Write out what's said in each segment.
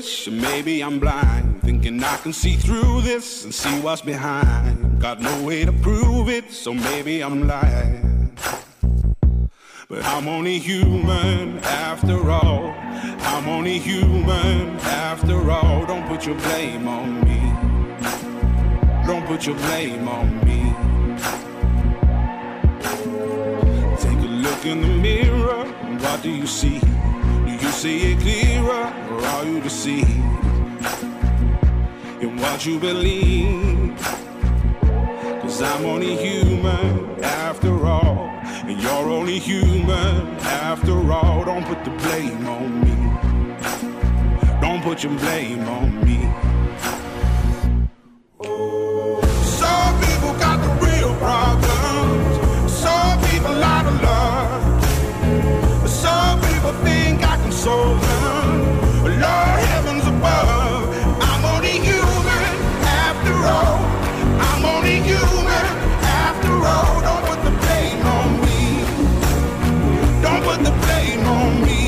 switch, and maybe I'm blind, thinking I can see through this and see what's behind. Got no way to prove it, so maybe I'm lying. But I'm only human after all. I'm only human after all. Don't put your blame on me. Don't put your blame on me. Take a look in the mirror, and what do you see? Do you see it clearer, or are you deceived in what you believe? 'Cause I'm only human after all, and you're only human after all. Don't put the blame on me. Don't put your blame on me. Some people got the real problems. Some people out of love. Some people think I can solve them. Lord heavens above, I'm only human after all. I'm only human after all. Don't put the blame on me. Don't put the blame on me.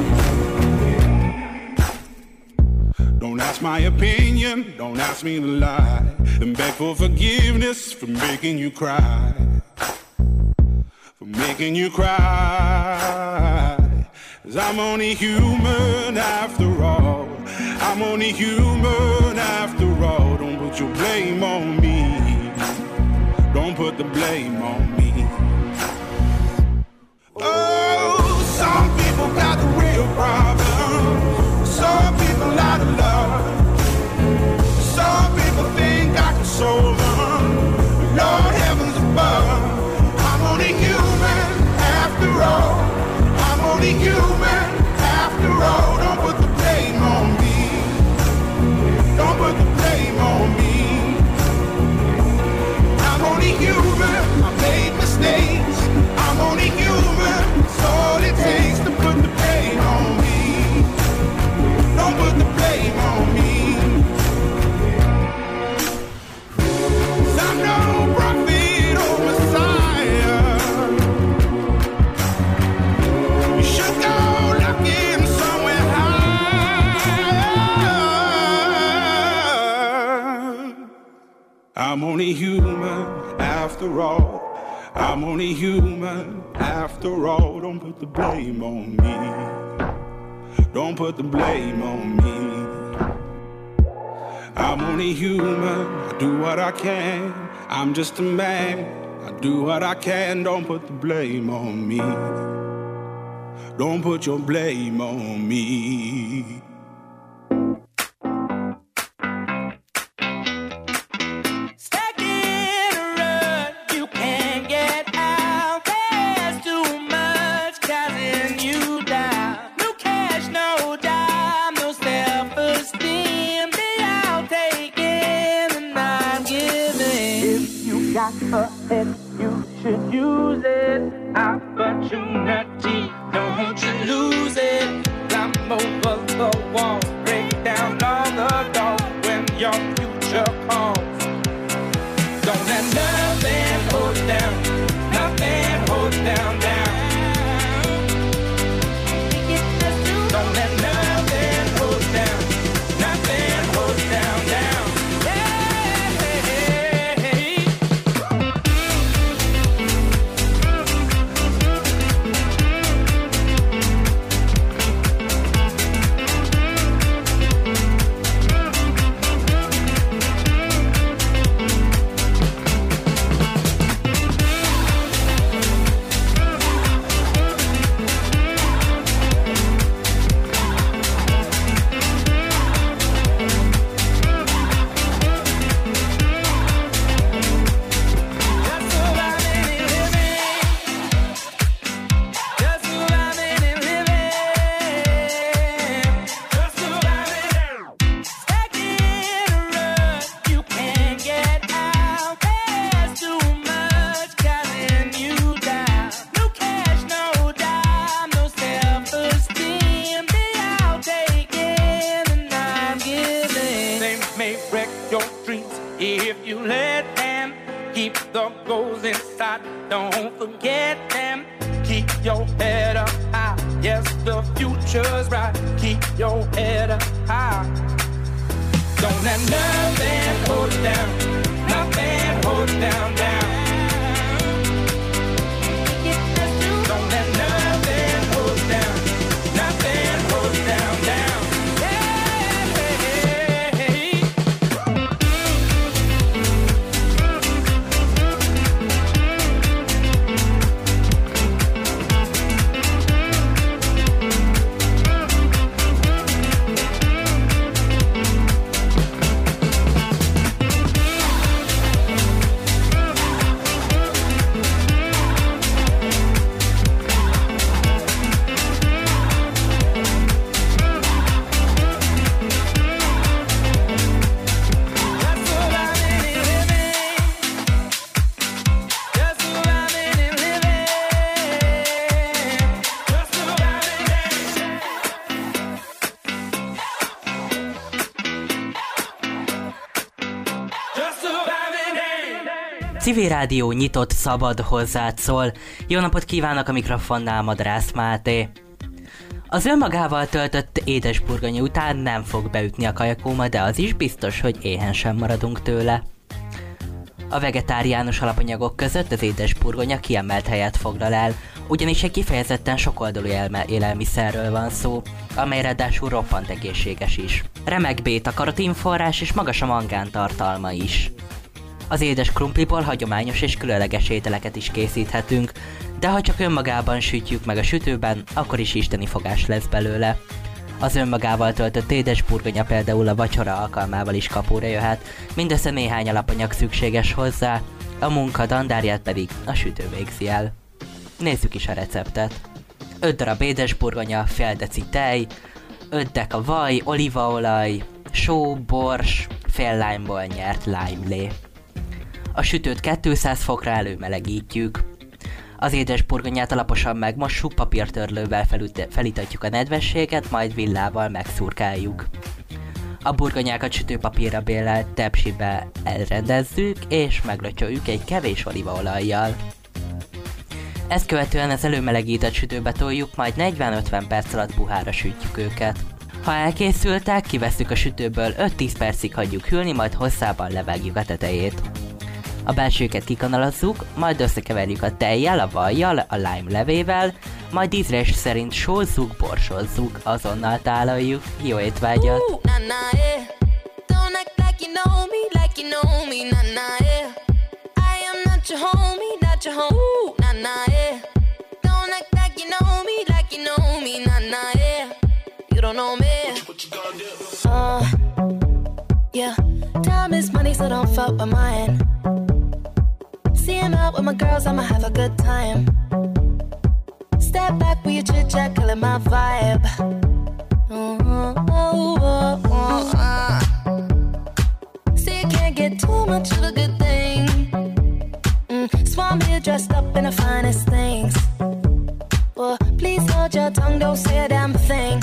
Don't ask my opinion, don't ask me to lie, then beg for forgiveness for making you cry. For making you cry. 'Cause I'm only human after all. I'm only human after all. Don't put your blame on me. Don't put the blame on me. Oh, some people got the real problems. Some people out of love. Some people think I can solve them. Lord heavens above, I'm only human after all. I'm only human after all. Don't put the blame on me. Don't put the blame on me. I'm only human. I made mistakes. I'm only human. It's all it takes to put the blame on me. Don't put the blame on me. 'Cause I'm no prophet or Messiah. You should go looking somewhere higher. I'm only human after all. I'm only human after all. Don't put the blame on me. Don't put the blame on me. I'm only human. I do what I can. I'm just a man. I do what I can. Don't put the blame on me. Don't put your blame on me. You should use it. Opportunity, don't you lose it. Climb over the wall, break down all the doors when your future calls. Don't let nothing hold down, nothing hold down, down. Don't let nothing hold down, nothing hold down, down. Don't forget them. Keep your head up high. Yes, the future's right. Keep your head up. Don't let nothing hold it down. Nothing hold it down, down. Don't let nothing hold it down. Nothing hold it down, down. Civil Rádió nyitott, szabad, hozzád szól. Jó napot kívánok, a mikrofonnál Madrász Máté. Az önmagával töltött édesburgonya után nem fog beütni a kajakóma, de az is biztos, hogy éhen sem maradunk tőle. A vegetáriánus alapanyagok között az édesburgonya kiemelt helyet foglal el, ugyanis egy kifejezetten sokoldalú élelmiszerről van szó, amely ráadásul roppant egészséges is. Remek béta-karotinforrás és magas a mangán tartalma is. Az édes krumpliból hagyományos és különleges ételeket is készíthetünk, de ha csak önmagában sütjük meg a sütőben, akkor is isteni fogás lesz belőle. Az önmagával töltött édesburgonya például a vacsora alkalmával is kapóra jöhet, mindössze néhány alapanyag szükséges hozzá, a munka dandárját pedig a sütő végzi el. Nézzük is a receptet. 5 darab édesburgonya, fél deci tej, 5 deka vaj, olívaolaj, só, bors, fél limeból nyert limelé. A sütőt 200 fokra előmelegítjük. Az édesburgonyát alaposan megmossuk, papírtörlővel felítatjuk a nedvességet, majd villával megszurkáljuk. A burgonyákat sütőpapírra bélelt tepsibe elrendezzük, és meglötyöljük egy kevés olívaolajjal. Ezt követően az előmelegített sütőbe toljuk, majd 40-50 perc alatt puhára sütjük őket. Ha elkészültek, kivesszük a sütőből, 5-10 percig hagyjuk hűlni, majd hosszában levágjuk a tetejét. A belsőket kikanalazzuk, majd összekeverjük a tejjel, a vajjal, a lime levével, majd ízlés szerint sózzuk, borsozzuk, azonnal tálaljuk. Jó étvágyat! Yeah, time is money, so don't fuck with mine. See him out with my girls, I'ma have a good time. Step back with your chit chat, killing my vibe. See, you can't get too much of a good thing. Swan me dressed up in the finest things. Well, please hold your tongue, don't say a damn thing.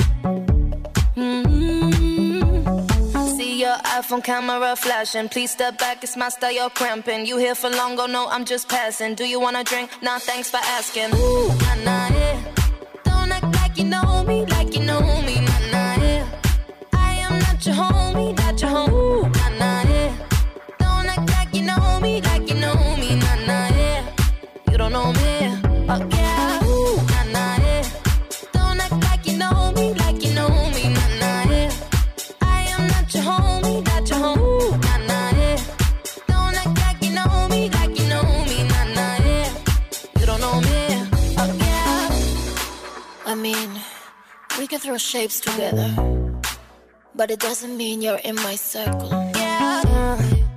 Your iPhone camera flashing. Please step back, it's my style, you're cramping. You here for long, go no, I'm just passing. Do you wanna drink? Nah, thanks for asking. Ooh, nah, nah, yeah. Don't act like you know me, like you know me, nah, nah, yeah. I am not your homie, not your home. Ooh, nah, nah, yeah. Don't act like you know me, like you know me, nah, nah, yeah. You don't know me, oh yeah. Ooh, nah, nah, yeah. Don't act like you know me, like you know me, nah, nah, yeah. I am not your home. I mean, we can throw shapes together, but it doesn't mean you're in my circle. Yeah.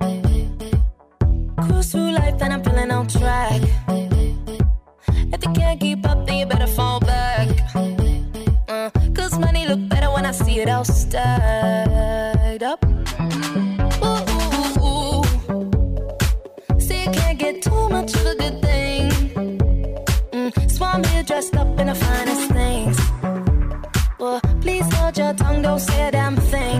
Cruise through life and I'm feeling on track. If you can't keep up, then you better fall back. Cause money look better when I see it all stacked up. Ooh, ooh, ooh. See, you can't get too much of a good thing. Swan me dressed up in the finest things. Well, please hold your tongue, don't say a damn thing.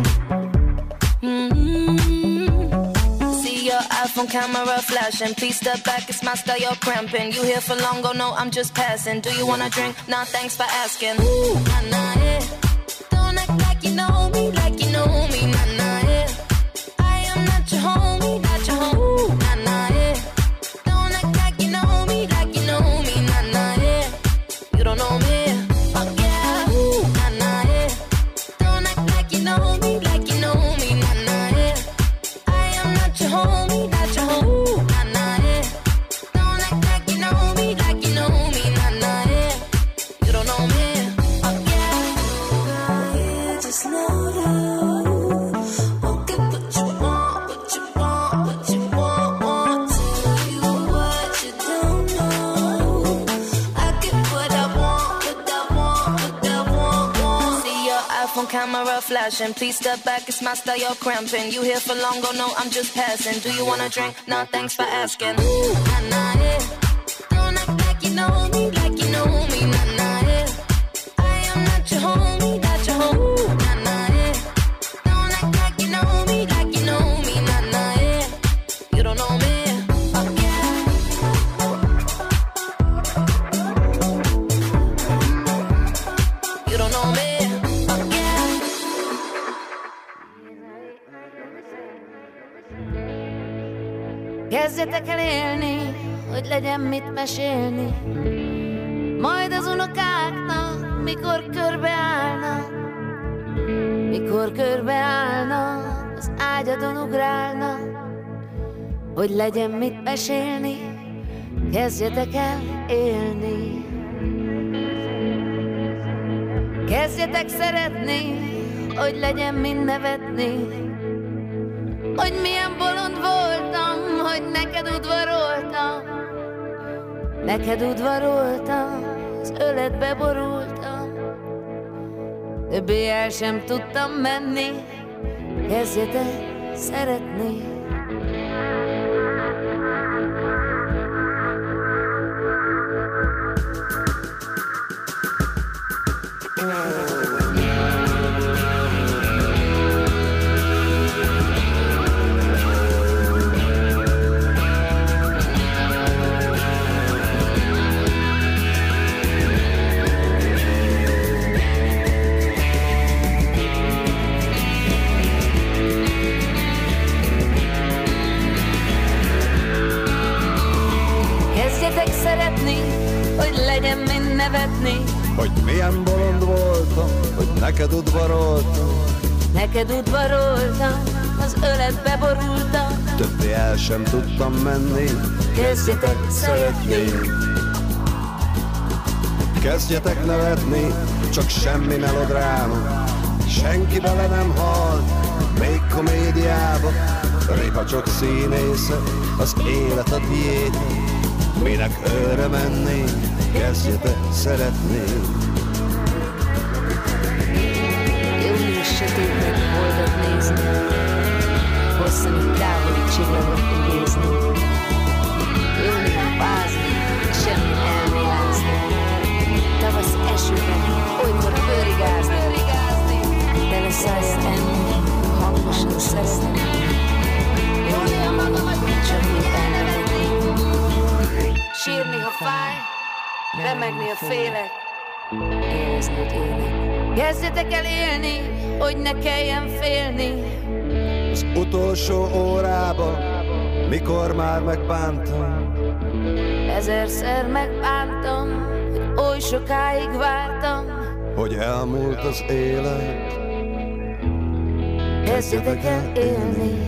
See your iPhone camera flashing. Please step back, it's my style, you're cramping. You here for long, go no, I'm just passing. Do you wanna drink? Nah, thanks for asking. Ooh, nah, nah, yeah. Don't act like you you know me, like you know me, nah nah yeah. I am not your homie, not your homie, nah nah yeah. Don't act like you know me, like you know me, nah nah yeah. You don't know me, fuck yeah, nah nah yeah. Don't act like you know me, like you know me, nah nah yeah. I am not your homie, not your homie, nah nah yeah. Don't act like you know me, like you know me, nah nah yeah. You don't know me, fuck yeah. Girl, just know you won't get what you want, what you want, what you want. Tell you what you don't know. I get what I want, what I want, what I want. See your iPhone camera flashing. Please step back, it's my style, you're cramping. You here for long, go no, I'm just passing. Do you wanna drink? Nah, thanks for asking. Nah, nah, yeah. Don't act like you know me, like you know me, nah, nah, yeah. I am not your homie, not your homie, nah, nah, yeah. Don't act like you know me, like you know me, nah, nah, yeah. You don't know me, fuck yeah. You don't know me, fuck yeah. Kezdjetek el élni, hogy legyen mit mesélni. Majd az unokáknak, mikor körbeállnak. Mikor körbeállnak, az ágyadon ugrálnak. Hogy legyen mit mesélni, kezdjetek el élni. Kezdjetek szeretni, hogy legyen mind nevetni. Hogy milyen bolond voltam, hogy neked udvaroltam. Neked udvaroltam, az öletbe borultam. Többé el sem tudtam menni, kezdjetek szeretni. Hogy legyen mind nevetni. Hogy milyen bolond voltam, hogy neked udvaroltam. Neked udvaroltam, az öletbe borultam. Többé el sem tudtam menni, kezdjetek szeretni. Kezdjetek nevetni, csak semmi melodráma. Senki bele nem hal, még komédiába. Réha csak színésze, az élet a diéta. Minek őre menni, kezdjetek szeretni. Július sötétnek boldat nézni, hosszan itt távoli csillagot idézni. Ülni, bázni, semmi elmélázni. Tavasz esőben, olykor fölrigázni. Tele szájjal enni, hangosan szeretni. Jól magamat, csak mint elnevetni. Sírni, ha fáj, remegni, ha félek, érezni, hogy élek. Kezdjetek el élni, hogy ne kelljen félni. Az utolsó órában, mikor már megbántam. Ezerszer megbántam, hogy oly sokáig vártam. Hogy elmúlt az élet. Kezdjetek el élni.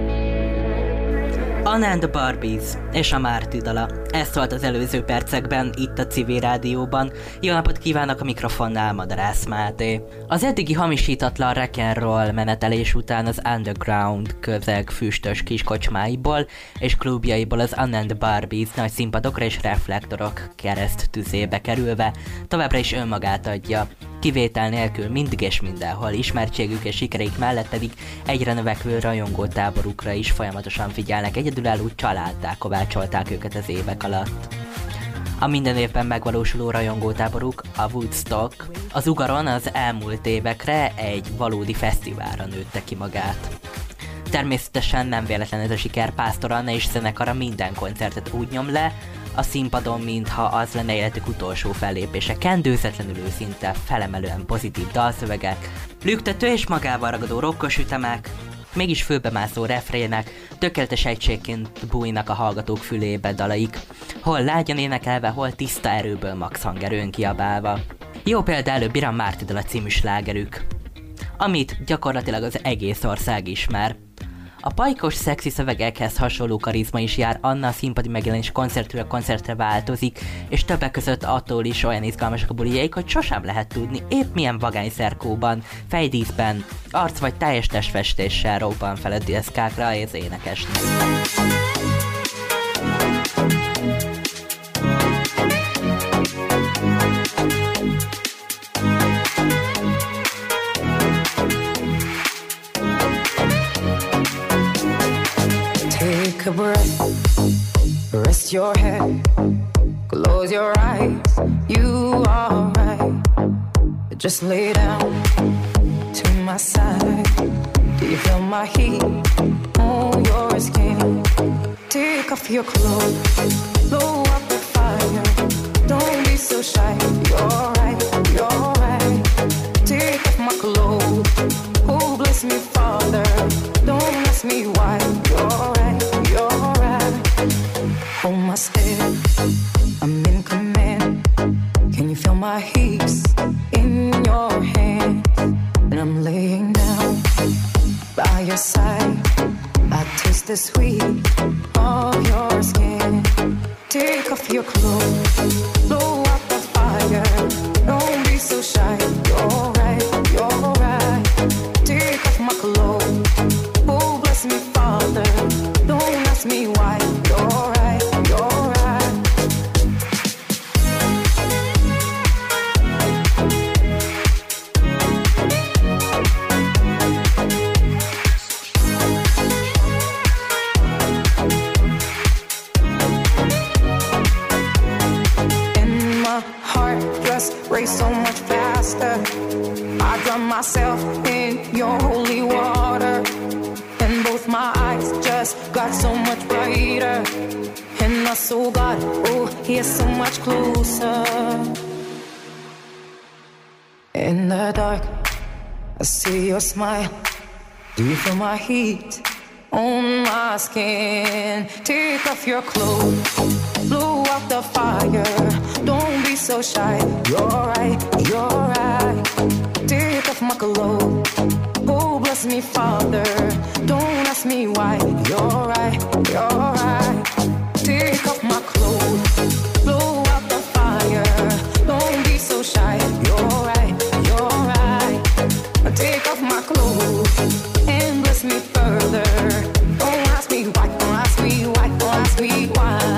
Anna and the Barbies és a Márti dala. Ez szólt az előző percekben itt a Civil Rádióban. Jó napot kívánok, a mikrofonnál Madarász Máté. Az eddigi hamisítatlan rock'n'roll menetelés után az underground közeg füstös kiskocsmáiból és klubjaiból az Anna and the Barbies nagy színpadokra és reflektorok kereszt tüzébe kerülve továbbra is önmagát adja. Kivétel nélkül mindig és mindenhol, ismertségük és sikereik mellett pedig egyre növekvő rajongótáborukra is folyamatosan figyelnek, egyedülálló családdá kovácsolták őket az évek alatt. A minden évben megvalósuló rajongótáboruk, a Woodstock, az Ugaron az elmúlt évekre egy valódi fesztiválra nőtte ki magát. Természetesen nem véletlen ez a siker, Pásztor Anna és zenekara minden koncertet úgy nyom le, a színpadon, mintha az lenne életük utolsó fellépése. Kendőzetlenül őszinte, felemelően pozitív dalszövegek, lüktető és magával ragadó rokkos ütemek, mégis főbemászó refrének, tökéletes egységként bújnak a hallgatók fülébe dalaik, hol lágyan énekelve, hol tiszta erőből max hangerőn kiabálva. Jó példa előbb a Márti dala című slágerük, amit gyakorlatilag az egész ország ismer. A pajkos, szexi szövegekhez hasonló karizma is jár, Anna a színpadi megjelenés koncertről koncertre változik, és többek között attól is olyan izgalmasak a bulijaik, hogy sosem lehet tudni, épp milyen vagány szerkóban, fejdíszben, arc vagy teljes testfestéssel robban fel a deszkákra az énekesnek. Take a breath, rest your head, close your eyes, you are right. Just lay down to my side. Do you feel my heat on your skin? Take off your clothes, blow up the fire. Don't be so shy, you're right, you're right. Take off my clothes, oh bless me Father. Don't ask me why, you're right, you're right. Hold my step, I'm in command. Can you feel my heat in your hand? And I'm laying down by your side. I taste the sweet of your skin. Take off your clothes, blow up the fire. Don't be so shy, you're right, you're right. Take off my clothes, oh bless me Father. Don't ask me why, you're right, you're right. And my heart just race so much faster. I drown myself in your holy water, and both my eyes just got so much brighter. And I saw God, oh, He is so much closer. In the dark, I see your smile. Do you feel my heat on my skin? Take off your clothes, blow out the fire. Don't be so shy, you're right, you're right. Take off my clothes, oh bless me Father. Don't ask me why, you're right, you're right. Take off my clothes, blow out the fire. Don't be so shy, you're right, you're right. Take off my clothes and bless me further. Don't ask me why, don't ask me why, don't ask me why.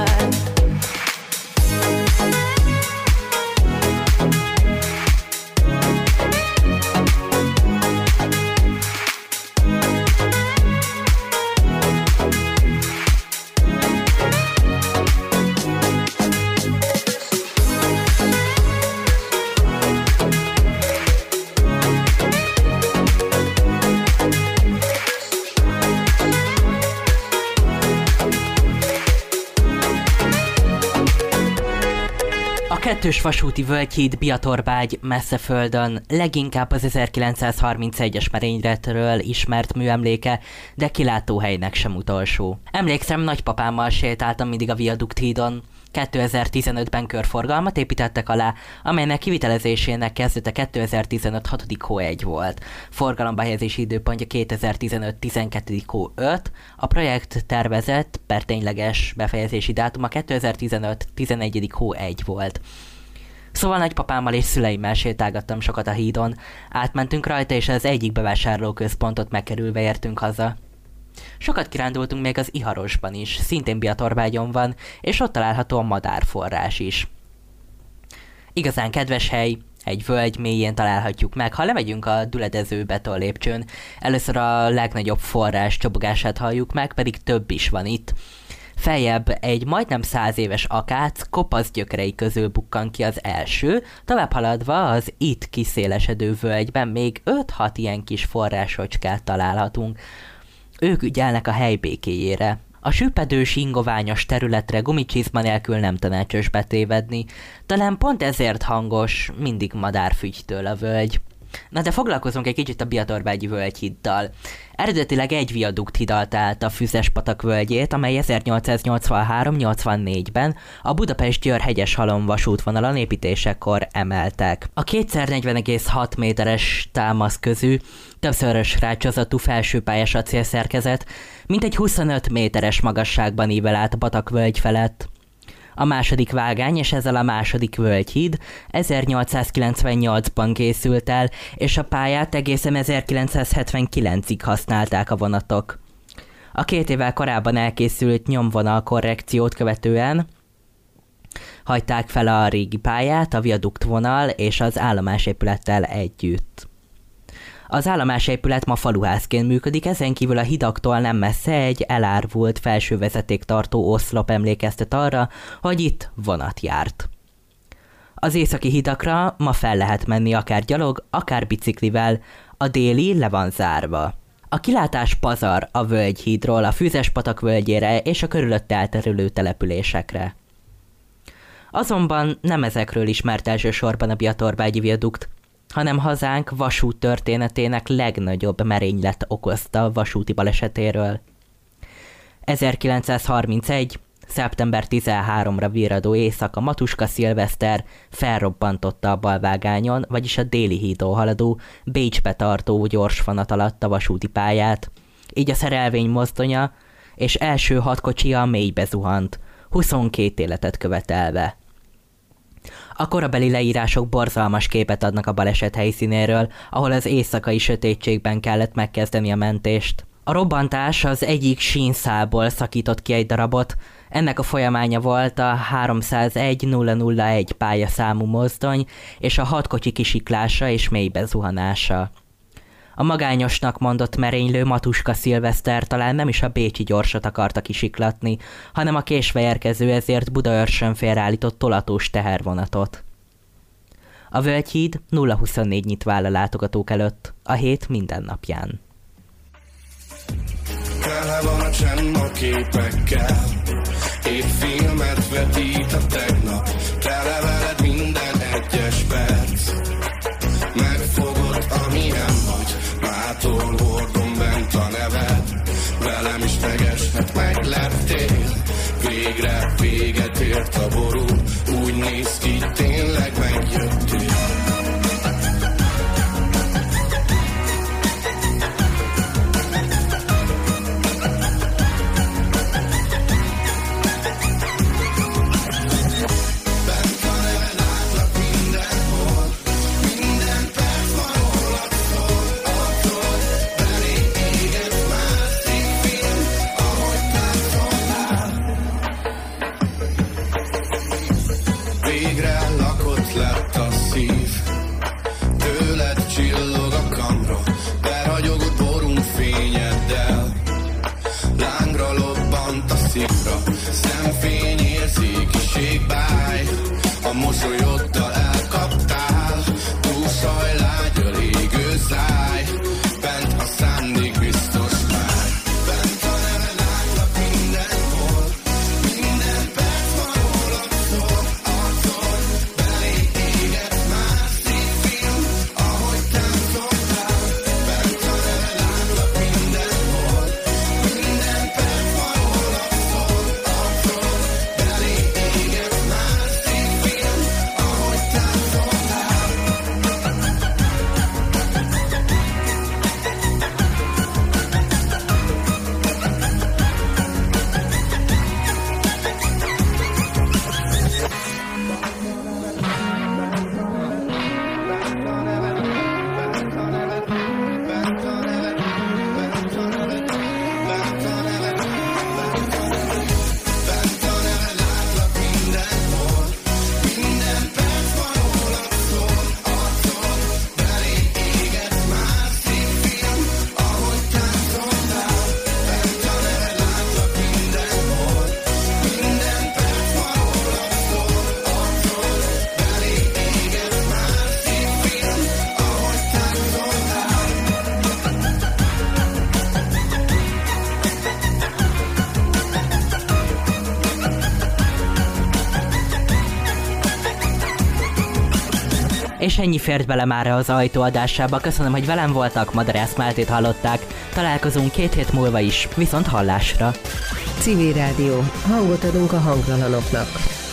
Kettős vasúti völgyhíd Biatorbágy messze földön leginkább az 1931-es merényletről ismert műemléke, de kilátóhelynek sem utolsó. Emlékszem, nagypapámmal sétáltam mindig a Viadukt hídon. 2015-ben körforgalmat építettek alá, amelynek kivitelezésének kezdete 2015. 6. hó 1 volt. Forgalomba helyezési időpontja 2015. 12. hó 5, a projekt tervezett per tényleges befejezési dátuma 2015. 11. hó 1 volt. Szóval nagypapámmal és szüleimmel sétálgattam sokat a hídon, átmentünk rajta, és az egyik bevásárlóközpontot megkerülve értünk haza. Sokat kirándultunk még az Iharosban is, szintén Biatorbágyon van, és ott található a madárforrás is. Igazán kedves hely, egy völgy mélyén találhatjuk meg. Ha lemegyünk a düledező beton lépcsőn, először a legnagyobb forrás csobogását halljuk meg, pedig több is van itt. Feljebb egy majdnem 100 éves akác kopasz gyökerei közül bukkan ki az első, tovább haladva az itt kiszélesedő völgyben még 5-6 ilyen kis forrásocskát találhatunk. Ők ügyelnek a hely békéjére. A süppedős, ingoványos területre gumicsizma nélkül nem tanácsos betévedni, talán pont ezért hangos, mindig madárfügytől a völgy. Na de foglalkozunk egy kicsit a Biatorbágyi völgyhiddal. Eredetileg egy viadukt hidalt át a Füzespatak völgyét, amely 1883-84-ben a Budapest-Győr-Hegyeshalom vasútvonalon építésekor emeltek. A 2x40,6 méteres támasz közül többszörös rácsozatú felsőpályás acélszerkezet mintegy 25 méteres magasságban ível át a Patak völgy felett. A második vágány és ezzel a második völgyhíd 1898-ban készült el, és a pályát egészen 1979-ig használták a vonatok. A 2 évvel korábban elkészült nyomvonal korrekciót követően hagyták fel a régi pályát a viaduktvonal és az állomásépülettel együtt. Az állomásépület ma faluházként működik, ezen kívül a hidaktól nem messze egy elárvult felsővezetéktartó oszlop emlékeztet arra, hogy itt vonat járt. Az északi hidakra ma fel lehet menni akár gyalog, akár biciklivel, a déli le van zárva. A kilátás pazar a völgyhídról a Füzespatak völgyére és a körülötte elterülő településekre. Azonban nem ezekről ismert elsősorban a Biatorbágyi viadukt, hanem hazánk vasút történetének legnagyobb merénylet okozta vasúti balesetéről. 1931. szeptember 13-ra virradó éjszaka Matuska Szilveszter felrobbantotta a balvágányon, vagyis a déli hídon haladó, Bécsbe tartó gyorsvonat alatt a vasúti pályát, így a szerelvény mozdonya és első 6 kocsija mélybe zuhant, 22 életet követelve. A korabeli leírások borzalmas képet adnak a baleset helyszínéről, ahol az éjszakai sötétségben kellett megkezdeni a mentést. A robbantás az egyik sínszálból szakított ki egy darabot, ennek a folyamánya volt a 301-001 pályaszámú mozdony és a 6 kocsi kisiklása és mélybe zuhanása. A magányosnak mondott merénylő Matuska Szilveszter talán nem is a bécsi gyorsat akarta kisiklatni, hanem a késve érkező, ezért Budaörsön félreállított tolatós tehervonatot. A völgyhíd 0-24 nyitva áll a látogatók előtt, a hét minden napján. Tele van a csend a képekkel, épp filmet vetít a tegnap, tele veled minden egyes perc. Megfogod, amilyen vagy, mától hordom bent a neved, velem is megeshet, megleptél, végre véget ért a ború, úgy néz ki, tényleg megjöttél. Szemfény, érzékiség, báj, a mosolyoddal elkaptál, túlsaj, lágy, égő száj, bent a szándék biztos már. Bent a neve látlak mindenhol, minden perc van rólad szól, arcod belé éget már, szívfilm, ahogy táncoltál. Bent a neve látlak mindenhol, minden perc van rólad szól, arcod belé éget már, szívfilm, ahogy És ennyi fért bele már az ajtóadásába. Köszönöm, hogy velem voltak, Madarász Máltét hallották. Találkozunk 2 hét múlva is, viszont hallásra. Civil Rádió. Hangot adunk a hangtalanoknak.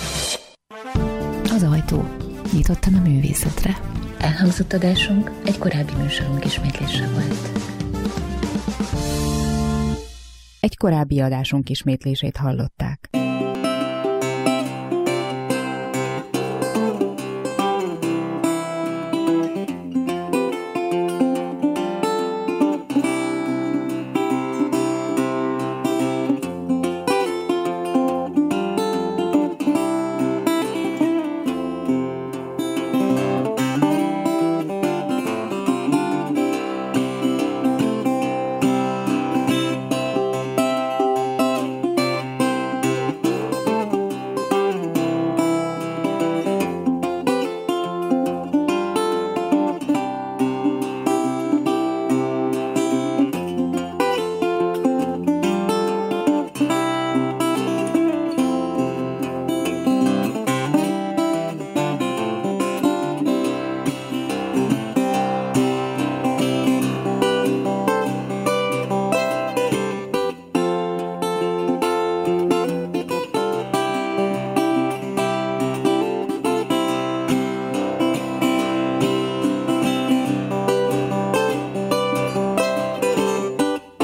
Az ajtó nyitottan a művészetre. Elhangzott adásunk egy korábbi műsorunk ismétlése volt. Egy korábbi adásunk ismétlését hallották.